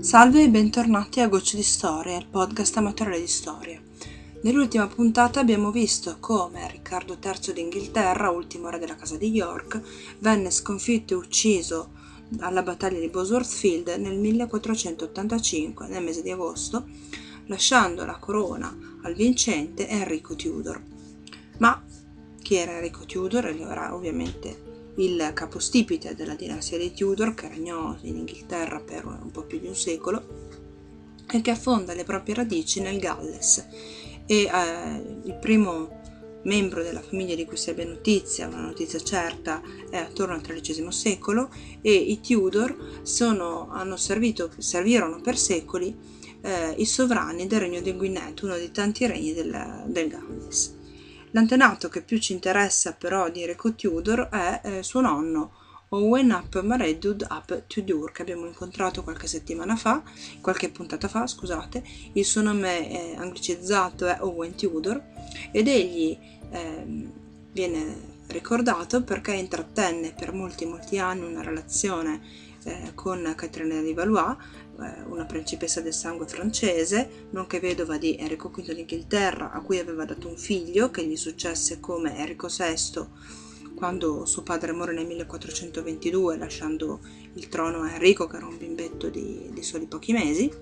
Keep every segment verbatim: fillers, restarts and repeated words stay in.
Salve e bentornati a Gocce di Storia, il podcast amatoriale di storia. Nell'ultima puntata abbiamo visto come Riccardo terzo d'Inghilterra, ultimo re della casa di York, venne sconfitto e ucciso alla battaglia di Bosworth Field nel millequattrocentottantacinque, nel mese di agosto, lasciando la corona al vincente Enrico Tudor. Ma chi era Enrico Tudor? Era ovviamente il capostipite della dinastia dei Tudor, che regnò in Inghilterra per un po' più di un secolo e che affonda le proprie radici nel Galles. E eh, il primo membro della famiglia di cui si abbia notizia, una notizia certa, è attorno al tredicesimo secolo, e i Tudor sono, hanno servito, servirono per secoli eh, i sovrani del regno di Gwynedd, uno dei tanti regni del, del Galles. L'antenato che più ci interessa però di Enrico Tudor è eh, suo nonno, Owen ap Maredudd ap Tudur, che abbiamo incontrato qualche settimana fa, qualche puntata fa, scusate. Il suo nome eh, anglicizzato è Owen Tudor ed egli eh, viene ricordato perché intrattenne per molti molti anni una relazione eh, con Caterina di Valois, eh, una principessa del sangue francese, nonché vedova di Enrico quinto d'Inghilterra, a cui aveva dato un figlio che gli successe come Enrico sesto quando suo padre morì nel millequattrocentoventidue, lasciando il trono a Enrico, che era un bimbetto di, di soli pochi mesi.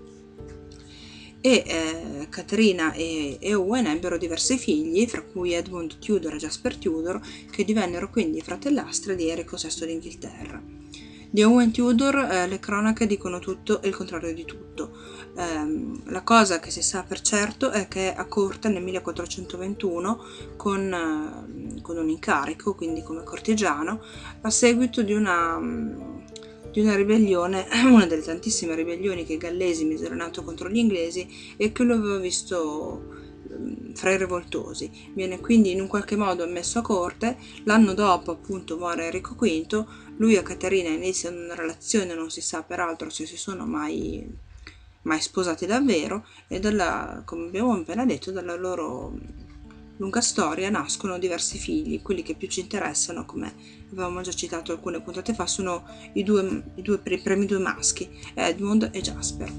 E eh, Caterina e, e Owen ebbero diversi figli, fra cui Edmund Tudor e Jasper Tudor, che divennero quindi fratellastri di Enrico sesto d'Inghilterra. Di Owen Tudor eh, le cronache dicono tutto e il contrario di tutto. Eh, la cosa che si sa per certo è che a corte nel millequattrocentoventuno con, eh, con un incarico, quindi come cortigiano, a seguito di una, di una ribellione, una delle tantissime ribellioni che i gallesi misero in atto contro gli inglesi e che lo aveva visto fra i rivoltosi. Viene quindi in un qualche modo ammesso a corte. L'anno dopo appunto muore Enrico quinto, lui e Caterina iniziano una relazione, non si sa peraltro se si sono mai, mai sposati davvero, e dalla, come abbiamo appena detto, dalla loro lunga storia nascono diversi figli. Quelli che più ci interessano, come avevamo già citato alcune puntate fa, sono i due, i due i primi due maschi, Edmund e Jasper.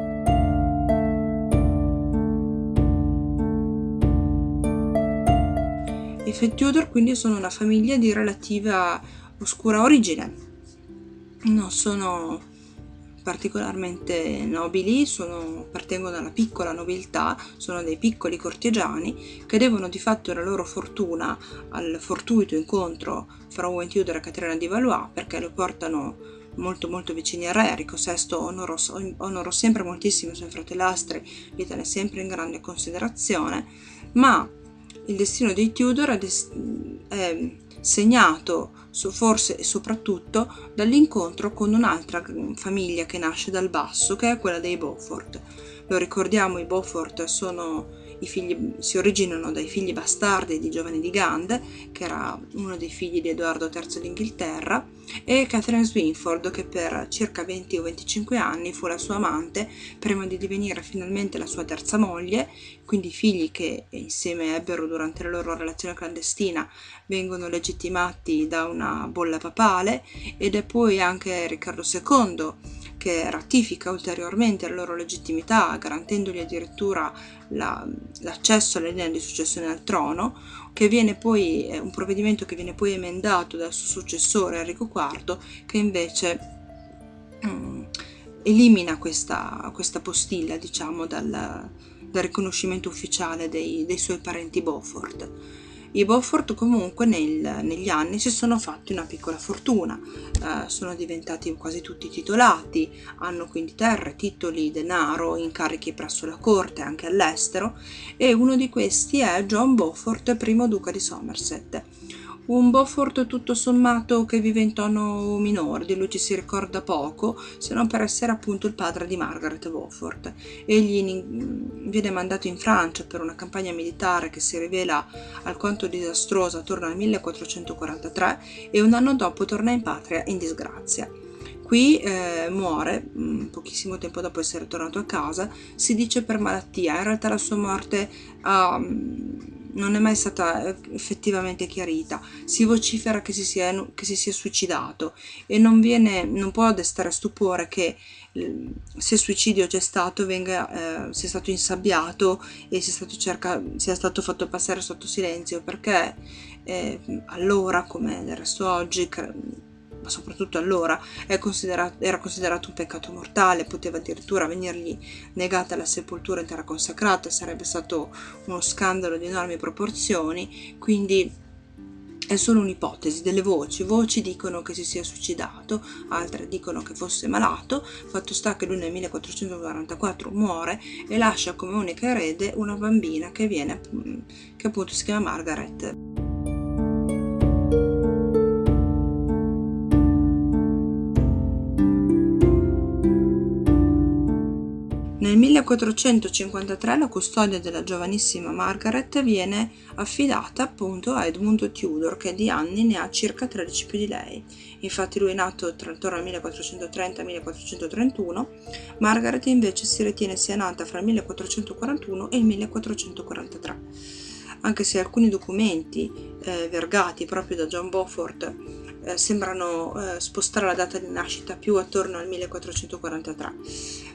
I Tudor quindi sono una famiglia di relativa oscura origine, non sono particolarmente nobili, sono, appartengono alla piccola nobiltà, sono dei piccoli cortigiani che devono di fatto la loro fortuna al fortuito incontro fra Owen Tudor e Caterina di Valois, perché lo portano molto molto vicini al re. Enrico sesto onorò, onorò sempre moltissimo i suoi fratellastri, li tenne sempre in grande considerazione, ma il destino dei Tudor è, des- è segnato su, forse e soprattutto dall'incontro con un'altra famiglia che nasce dal basso, che è quella dei Beaufort. Lo ricordiamo, i Beaufort sono i figli, si originano dai figli bastardi di Giovanni di Gand, che era uno dei figli di Edoardo terzo d'Inghilterra, e Catherine Swynford, che per circa venti o venticinque anni fu la sua amante prima di divenire finalmente la sua terza moglie. Quindi i figli che insieme ebbero durante la loro relazione clandestina vengono legittimati da una bolla papale, ed è poi anche Riccardo secondo che ratifica ulteriormente la loro legittimità, garantendogli addirittura la, l'accesso alla linea di successione al trono, che viene poi è un provvedimento che viene poi emendato dal suo successore Enrico quarto, che invece um, elimina questa, questa postilla, diciamo, dal, dal riconoscimento ufficiale dei, dei suoi parenti Beaufort. I Beaufort comunque nel, negli anni si sono fatti una piccola fortuna, eh, sono diventati quasi tutti titolati, hanno quindi terre, titoli, denaro, incarichi presso la corte anche all'estero, e uno di questi è John Beaufort, primo duca di Somerset. Un Beaufort tutto sommato che vive in tono minore, di lui ci si ricorda poco, se non per essere appunto il padre di Margaret Beaufort. Egli viene mandato in Francia per una campagna militare che si rivela alquanto disastrosa attorno al millequattrocentoquarantatré, e un anno dopo torna in patria in disgrazia. Qui eh, muore mh, pochissimo tempo dopo essere tornato a casa, si dice per malattia. In realtà la sua morte ha... Um, non è mai stata effettivamente chiarita. Si vocifera che si sia, che si sia suicidato e non viene, non può destare stupore che se suicidio c'è stato venga, eh, sia stato insabbiato e sia stato, cerca, sia stato fatto passare sotto silenzio, perché eh, allora, come del resto oggi, ma soprattutto allora, è considerato, era considerato un peccato mortale, poteva addirittura venirgli negata la sepoltura in terra consacrata, sarebbe stato uno scandalo di enormi proporzioni. Quindi è solo un'ipotesi delle voci. Voci dicono che si sia suicidato, altre dicono che fosse malato. Fatto sta che lui nel millequattrocentoquarantaquattro muore e lascia come unica erede una bambina che viene, che appunto si chiama Margaret. Nel millequattrocentocinquantatré la custodia della giovanissima Margaret viene affidata appunto a Edmund Tudor, che di anni ne ha circa tredici più di lei. Infatti lui è nato tra intorno al millequattrocentotrenta e millequattrocentotrentuno, Margaret invece si ritiene sia nata fra il millequattrocentoquarantuno e il millequattrocentoquarantatré. Anche se alcuni documenti eh, vergati proprio da John Beaufort eh, sembrano eh, spostare la data di nascita più attorno al millequattrocentoquarantatré.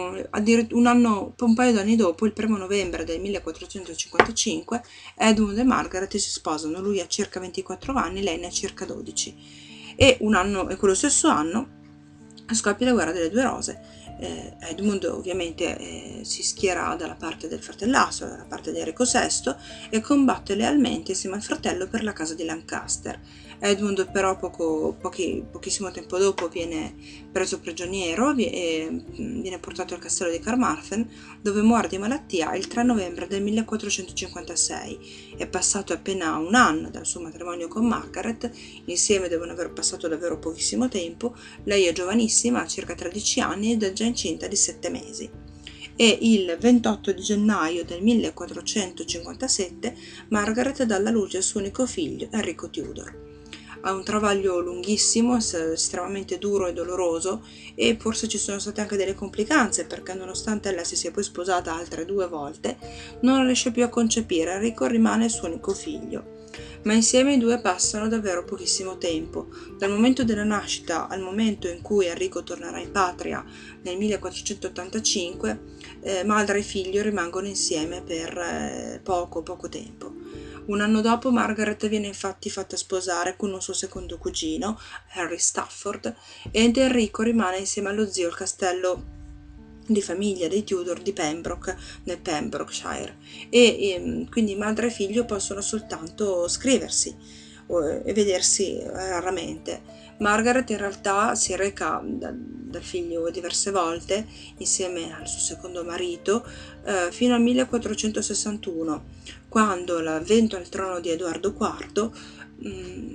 Un anno, un paio d'anni dopo, il primo novembre del millequattrocentocinquantacinque, Edmund e Margaret si sposano. Lui ha circa ventiquattro anni, lei ne ha circa dodici, e un anno e quello stesso anno scoppia la guerra delle due rose. eh, Edmund ovviamente eh, si schiera dalla parte del fratellastro, dalla parte di Enrico sesto, e combatte lealmente insieme al fratello per la casa di Lancaster. Edmund però poco, pochi, pochissimo tempo dopo viene preso prigioniero e viene portato al castello di Carmarthen, dove muore di malattia il tre novembre del millequattrocentocinquantasei. È passato appena un anno dal suo matrimonio con Margaret, insieme devono aver passato davvero pochissimo tempo. Lei è giovanissima, ha circa tredici anni ed è già incinta di sette mesi. E il ventotto di gennaio del millequattrocentocinquantasette Margaret dà alla luce il suo unico figlio, Enrico Tudor. Ha un travaglio lunghissimo, estremamente duro e doloroso, e forse ci sono state anche delle complicanze, perché nonostante lei si sia poi sposata altre due volte, non riesce più a concepire. Enrico rimane il suo unico figlio. Ma insieme i due passano davvero pochissimo tempo. Dal momento della nascita al momento in cui Enrico tornerà in patria nel millequattrocentottantacinque, eh, madre e figlio rimangono insieme per eh, poco, poco tempo. Un anno dopo Margaret viene infatti fatta sposare con un suo secondo cugino, Henry Stafford, ed Enrico rimane insieme allo zio al castello di famiglia dei Tudor di Pembroke, nel Pembrokeshire, e, e quindi madre e figlio possono soltanto scriversi e vedersi raramente. Margaret in realtà si reca da, dal figlio diverse volte insieme al suo secondo marito eh, fino al millequattrocentosessantuno, quando l'avvento al trono di Edoardo quarto mh,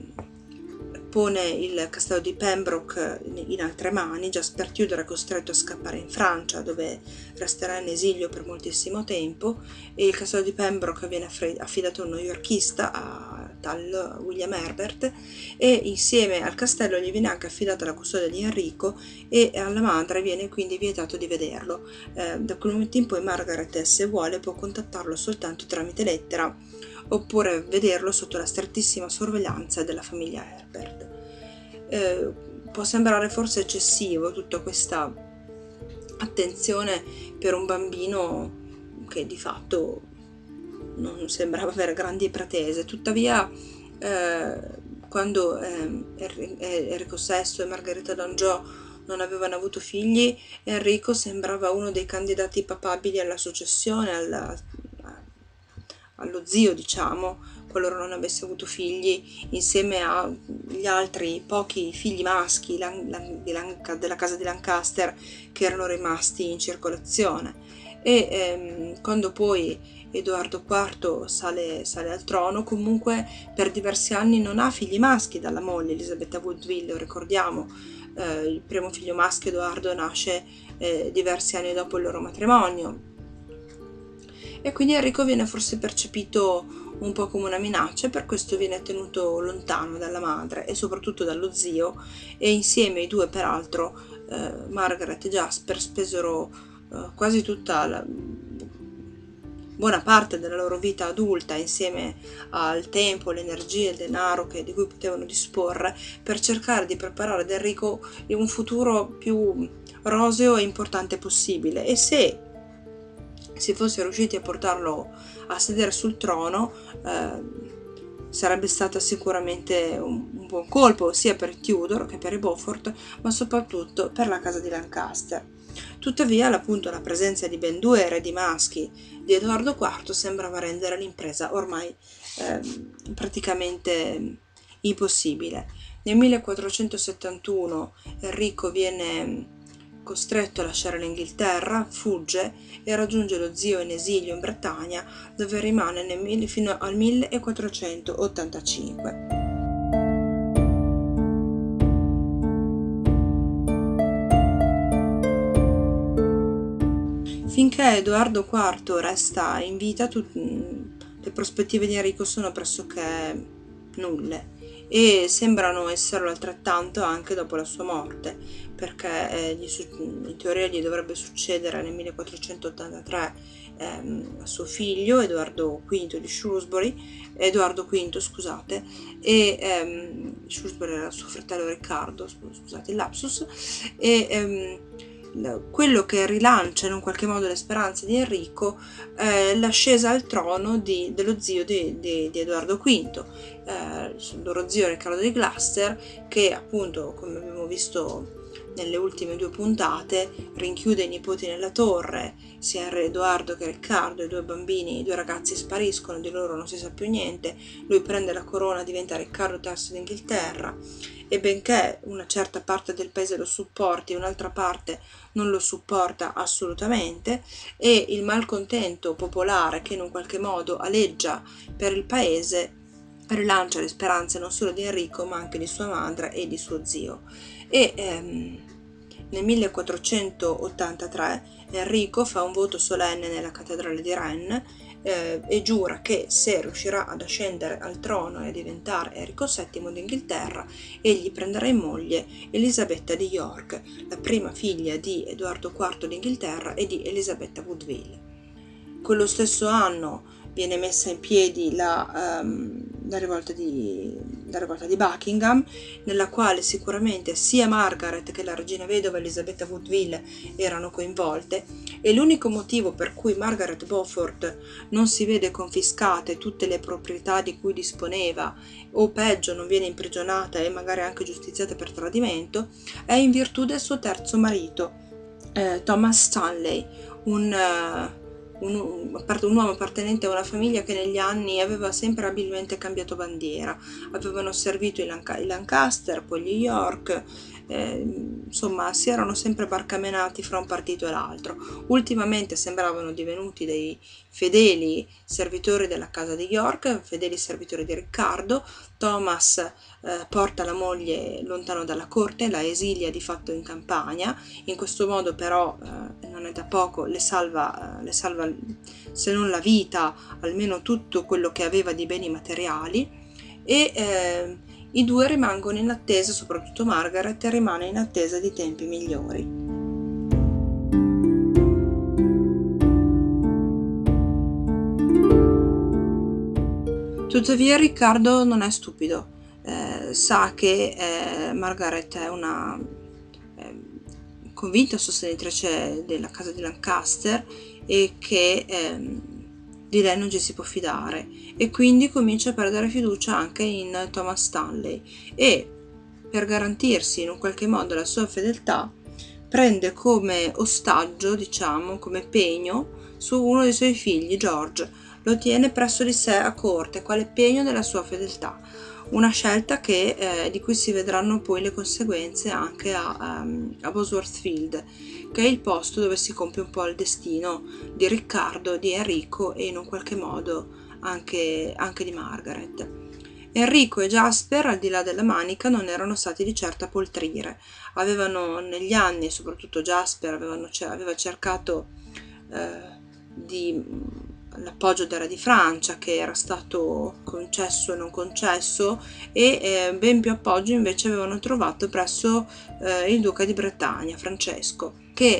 pone il castello di Pembroke in altre mani. Già Tudor è costretto a scappare in Francia, dove resterà in esilio per moltissimo tempo, e il castello di Pembroke viene affidato a un newyorkista, a tal William Herbert, e insieme al castello gli viene anche affidata la custodia di Enrico, e alla madre viene quindi vietato di vederlo. Eh, da quel momento in poi Margaret, se vuole, può contattarlo soltanto tramite lettera, oppure vederlo sotto la strettissima sorveglianza della famiglia Herbert. Eh, può sembrare forse eccessivo tutta questa attenzione per un bambino che di fatto non sembrava avere grandi pretese. Tuttavia eh, quando eh, Enrico sesto e Margherita d'Anjou non avevano avuto figli, Enrico sembrava uno dei candidati papabili alla successione, alla, allo zio, diciamo, qualora non avesse avuto figli, insieme agli altri pochi figli maschi della casa di Lancaster che erano rimasti in circolazione. E ehm, quando poi Edoardo quarto sale, sale al trono, comunque per diversi anni non ha figli maschi dalla moglie Elisabetta Woodville. Lo ricordiamo, eh, il primo figlio maschio, Edoardo, nasce eh, diversi anni dopo il loro matrimonio, e quindi Enrico viene forse percepito un po' come una minaccia, e per questo viene tenuto lontano dalla madre e soprattutto dallo zio, e insieme i due, peraltro, eh, Margaret e Jasper, spesero eh, quasi tutta la buona parte della loro vita adulta insieme al tempo, l'energia e il denaro che, di cui potevano disporre, per cercare di preparare ad Enrico un futuro più roseo e importante possibile. E se si fosse riusciti a portarlo a sedere sul trono, eh, sarebbe stata sicuramente un, un buon colpo sia per Tudor che per i Beaufort, ma soprattutto per la casa di Lancaster. Tuttavia, appunto, la presenza di ben due eredi maschi di Edoardo quarto sembrava rendere l'impresa ormai eh, praticamente impossibile. Nel millequattrocentosettantuno Enrico viene costretto a lasciare l'Inghilterra, fugge e raggiunge lo zio in esilio in Bretagna, dove rimane nel, fino al millequattrocentottantacinque. Finché Edoardo quarto resta in vita, tut- le prospettive di Enrico sono pressoché nulle e sembrano esserlo altrettanto anche dopo la sua morte, perché eh, gli su- in teoria gli dovrebbe succedere nel millequattrocentottantatré ehm, a suo figlio Edoardo quinto di Shrewsbury, Edoardo quinto scusate, e ehm, Shrewsbury era suo fratello Riccardo, scusate il lapsus, e ehm, quello che rilancia in un qualche modo le speranze di Enrico è eh, l'ascesa al trono di, dello zio di, di, di Edoardo quinto, eh, il loro zio Riccardo di Gloucester, che appunto, come abbiamo visto nelle ultime due puntate, rinchiude i nipoti nella torre, sia Edoardo che Riccardo, i due bambini, i due ragazzi spariscono, di loro non si sa più niente, lui prende la corona, diventa Riccardo terzo d'Inghilterra, e benché una certa parte del paese lo supporti, un'altra parte non lo supporta assolutamente, e il malcontento popolare che in un qualche modo aleggia per il paese rilancia le speranze non solo di Enrico ma anche di sua madre e di suo zio. E ehm, nel millequattrocentottantatré Enrico fa un voto solenne nella cattedrale di Rennes eh, e giura che se riuscirà ad ascendere al trono e a diventare Enrico settimo d'Inghilterra, egli prenderà in moglie Elisabetta di York, la prima figlia di Edoardo quarto d'Inghilterra e di Elisabetta Woodville. Quello stesso anno viene messa in piedi la, um, la, rivolta di, la rivolta di Buckingham, nella quale sicuramente sia Margaret che la regina vedova Elisabetta Woodville erano coinvolte, e l'unico motivo per cui Margaret Beaufort non si vede confiscate tutte le proprietà di cui disponeva, o peggio non viene imprigionata e magari anche giustiziata per tradimento, è in virtù del suo terzo marito, eh, Thomas Stanley, un... Uh, Un, un uomo appartenente a una famiglia che negli anni aveva sempre abilmente cambiato bandiera. Avevano servito i, Lanc- i Lancaster, poi gli York, eh, insomma si erano sempre barcamenati fra un partito e l'altro. Ultimamente sembravano divenuti dei fedeli servitori della casa di York, fedeli servitori di Riccardo. Thomas eh, porta la moglie lontano dalla corte, la esilia di fatto in campagna. In questo modo però eh, non è da poco, le salva, le salva se non la vita, almeno tutto quello che aveva di beni materiali, e eh, i due rimangono in attesa, soprattutto Margaret rimane in attesa di tempi migliori. Tuttavia Riccardo non è stupido, eh, sa che eh, Margaret è una eh, convinta sostenitrice della casa di Lancaster e che eh, di lei non ci si può fidare, e quindi comincia a perdere fiducia anche in Thomas Stanley, e per garantirsi in un qualche modo la sua fedeltà prende come ostaggio, diciamo, come pegno su uno dei suoi figli, George. Lo tiene presso di sé a corte quale pegno della sua fedeltà, una scelta che, eh, di cui si vedranno poi le conseguenze anche a, um, a Bosworth Field, che è il posto dove si compie un po' il destino di Riccardo, di Enrico e in un qualche modo anche, anche di Margaret. Enrico e Jasper, al di là della Manica, non erano stati di certo a poltrire. Avevano negli anni, soprattutto Jasper, avevano, aveva cercato eh, di l'appoggio del re di Francia, che era stato concesso e non concesso, e eh, ben più appoggio invece avevano trovato presso eh, il duca di Bretagna, Francesco, che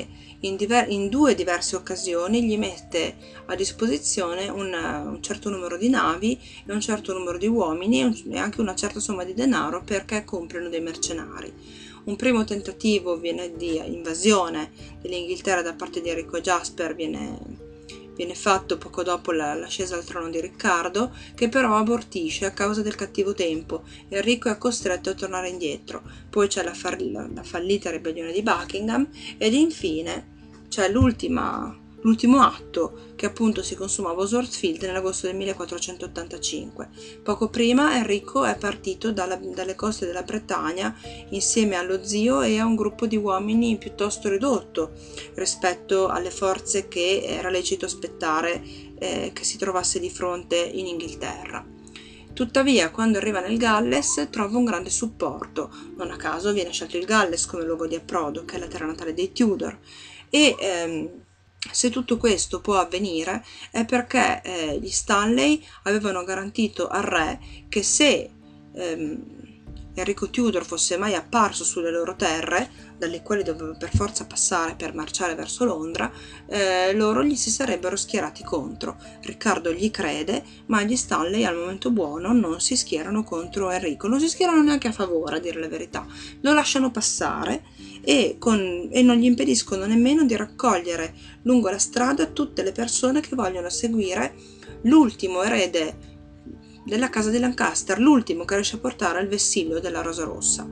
in, diver- in due diverse occasioni gli mette a disposizione un, un certo numero di navi e un certo numero di uomini e, un, e anche una certa somma di denaro perché comprino dei mercenari. Un primo tentativo viene di invasione dell'Inghilterra da parte di Enrico Jasper viene Viene fatto poco dopo la, l'ascesa al trono di Riccardo, che però abortisce a causa del cattivo tempo. Enrico è costretto a tornare indietro. Poi c'è la, fa- la fallita ribellione di Buckingham ed infine c'è l'ultima, l'ultimo atto che appunto si consuma a Bosworth Field nell'agosto del millequattrocentottantacinque. Poco prima Enrico è partito dalla, dalle coste della Bretagna insieme allo zio e a un gruppo di uomini piuttosto ridotto rispetto alle forze che era lecito aspettare eh, che si trovasse di fronte in Inghilterra. Tuttavia, quando arriva nel Galles trova un grande supporto. Non a caso viene scelto il Galles come luogo di approdo, che è la terra natale dei Tudor. E ehm, se tutto questo può avvenire è perché eh, gli Stanley avevano garantito al re che se ehm, Enrico Tudor fosse mai apparso sulle loro terre, dalle quali doveva per forza passare per marciare verso Londra, eh, loro gli si sarebbero schierati contro. Riccardo gli crede, ma gli Stanley al momento buono non si schierano contro Enrico, non si schierano neanche a favore, a dire la verità, lo lasciano passare e, con, e non gli impediscono nemmeno di raccogliere lungo la strada tutte le persone che vogliono seguire l'ultimo erede della casa di Lancaster, l'ultimo che riesce a portare il vessillo della Rosa Rossa.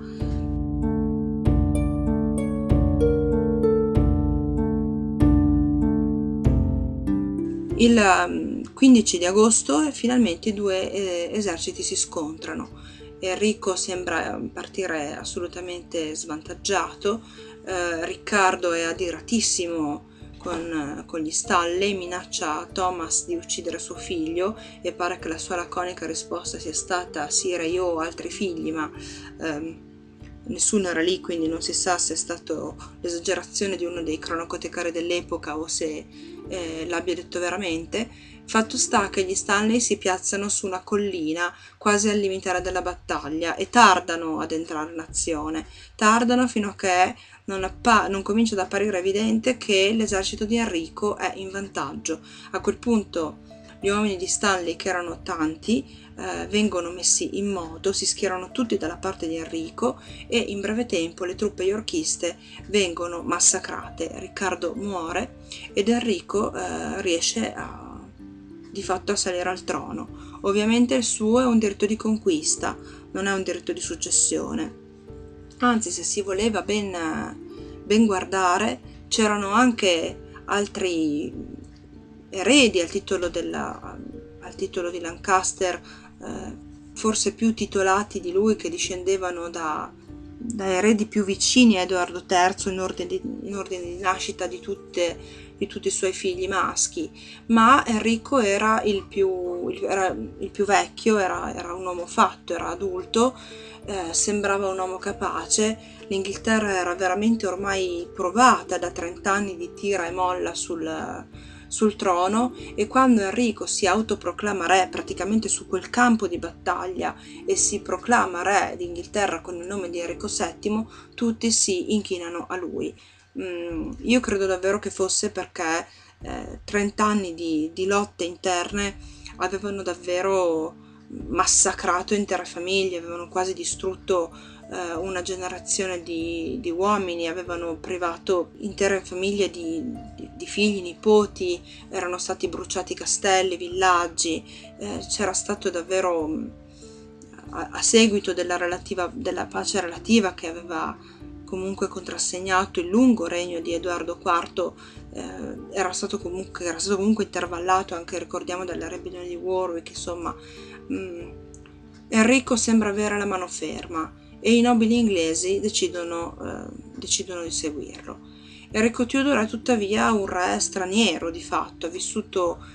Il quindici di agosto finalmente i due eh, eserciti si scontrano. Enrico sembra partire assolutamente svantaggiato, eh, Riccardo è adiratissimo con, con gli Stanley, minaccia Thomas di uccidere suo figlio e pare che la sua laconica risposta sia stata sire io ho altri figli, ma ehm, nessuno era lì, quindi non si sa se è stato l'esagerazione di uno dei cronocotecari dell'epoca o se eh, l'abbia detto veramente. Fatto sta che gli Stanley si piazzano su una collina quasi al limite della battaglia e tardano ad entrare in azione, tardano fino a che non, appa- non comincia ad apparire evidente che l'esercito di Enrico è in vantaggio. A quel punto gli uomini di Stanley, che erano tanti, eh, vengono messi in moto, si schierano tutti dalla parte di Enrico e in breve tempo le truppe yorkiste vengono massacrate. Riccardo muore ed Enrico eh, riesce a di fatto a salire al trono. Ovviamente il suo è un diritto di conquista, non è un diritto di successione. Anzi, se si voleva ben, ben guardare, c'erano anche altri eredi al titolo, della, al titolo di Lancaster, eh, forse più titolati di lui, che discendevano da, da eredi più vicini a Edoardo terzo in ordine di, in ordine di nascita di tutte di tutti i suoi figli maschi, ma Enrico era il più, era il più vecchio, era, era un uomo fatto, era adulto, eh, sembrava un uomo capace. L'Inghilterra era veramente ormai provata da trent'anni di tira e molla sul, sul trono e quando Enrico si autoproclama re praticamente su quel campo di battaglia e si proclama re d'Inghilterra con il nome di Enrico settimo, tutti si inchinano a lui. Mm, io credo davvero che fosse perché eh, trent'anni di, di lotte interne avevano davvero massacrato intere famiglie, avevano quasi distrutto eh, una generazione di, di uomini, avevano privato intere famiglie di, di, di figli, nipoti, erano stati bruciati castelli, villaggi, eh, c'era stato davvero a, a seguito della, relativa, della pace relativa che aveva comunque contrassegnato il lungo regno di Edoardo quarto, eh, era, stato comunque, era stato comunque intervallato anche, ricordiamo, dalla ribellione di Warwick. Insomma, mh, Enrico sembra avere la mano ferma e i nobili inglesi decidono, eh, decidono di seguirlo. Enrico Tudor è tuttavia un re straniero di fatto, ha vissuto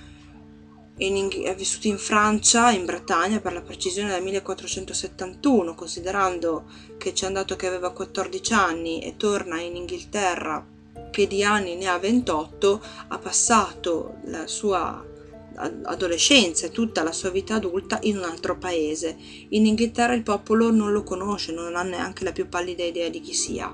In, è vissuto in Francia, in Bretagna per la precisione dal millequattrocentosettantuno, considerando che c'è andato che aveva quattordici anni e torna in Inghilterra che di anni ne ha ventotto, ha passato la sua adolescenza e tutta la sua vita adulta in un altro paese. In Inghilterra il popolo non lo conosce, non ha neanche la più pallida idea di chi sia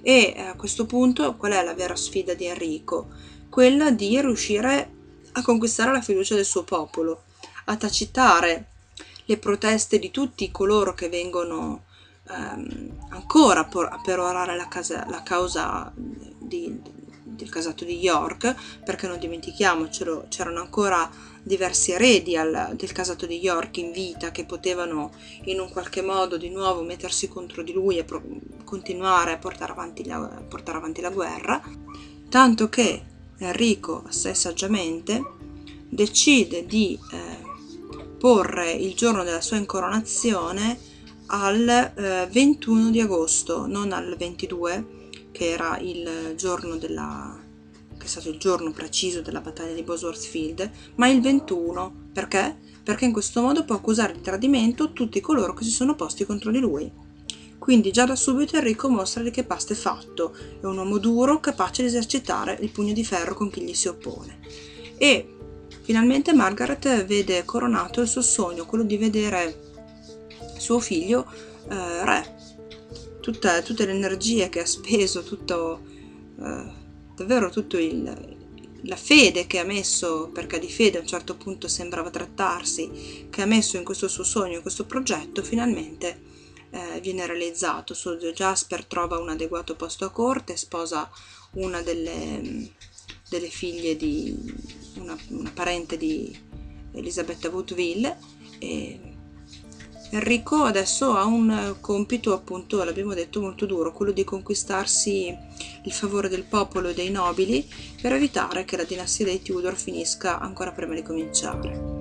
E a questo punto qual è la vera sfida di Enrico? Quella di riuscire a conquistare la fiducia del suo popolo, a tacitare le proteste di tutti coloro che vengono ehm, ancora a perorare la, casa, la causa di, del casato di York, perché non dimentichiamocelo, c'erano ancora diversi eredi al, del casato di York in vita che potevano in un qualche modo di nuovo mettersi contro di lui e pro- continuare a portare avanti la, portare avanti la guerra, tanto che Enrico, assai saggiamente, decide di eh, porre il giorno della sua incoronazione al eh, ventuno di agosto, non al ventidue, che era il giorno della che è stato il giorno preciso della battaglia di Bosworth Field, ma il ventuno. Perché? Perché in questo modo può accusare di tradimento tutti coloro che si sono posti contro di lui. Quindi già da subito Enrico mostra di che pasta è fatto, è un uomo duro capace di esercitare il pugno di ferro con chi gli si oppone. E finalmente Margaret vede coronato il suo sogno, quello di vedere suo figlio eh, re. Tutta, tutte le energie che ha speso, tutto, eh, davvero tutto il, la fede che ha messo, perché di fede a un certo punto sembrava trattarsi, che ha messo in questo suo sogno, in questo progetto, finalmente eh, viene realizzato. Suo zio Jasper trova un adeguato posto a corte, sposa una delle, delle figlie di una, una parente di Elisabetta Woodville e Enrico adesso ha un compito, appunto, l'abbiamo detto, molto duro, quello di conquistarsi il favore del popolo e dei nobili per evitare che la dinastia dei Tudor finisca ancora prima di cominciare.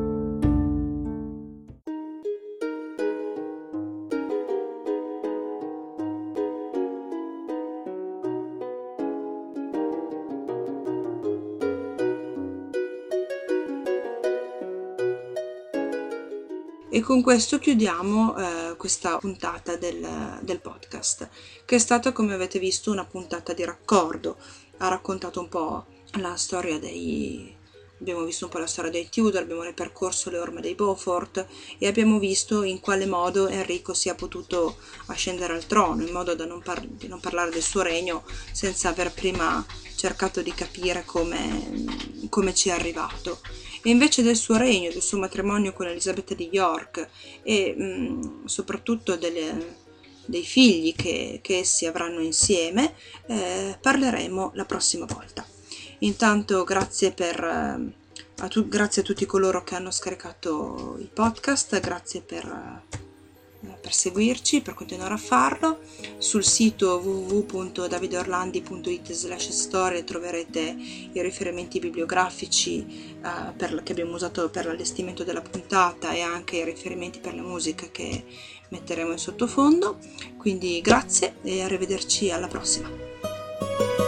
E con questo chiudiamo eh, questa puntata del, del podcast, che è stata, come avete visto, una puntata di raccordo. Ha raccontato un po' la storia dei... abbiamo visto un po' la storia dei Tudor, abbiamo ripercorso le orme dei Beaufort e abbiamo visto in quale modo Enrico sia potuto ascendere al trono, in modo da non, par- di non parlare del suo regno senza aver prima cercato di capire come, come ci è arrivato. E invece del suo regno, del suo matrimonio con Elisabetta di York e mh, soprattutto delle, dei figli che, che essi avranno insieme, eh, parleremo la prossima volta. Intanto grazie per... Eh, a tu, grazie a tutti coloro che hanno scaricato il podcast, grazie per, per seguirci, per continuare a farlo. Sul sito w w w punto davideorlandi punto it slash storie troverete i riferimenti bibliografici eh, per, che abbiamo usato per l'allestimento della puntata e anche i riferimenti per la musica che metteremo in sottofondo. Quindi grazie e arrivederci alla prossima.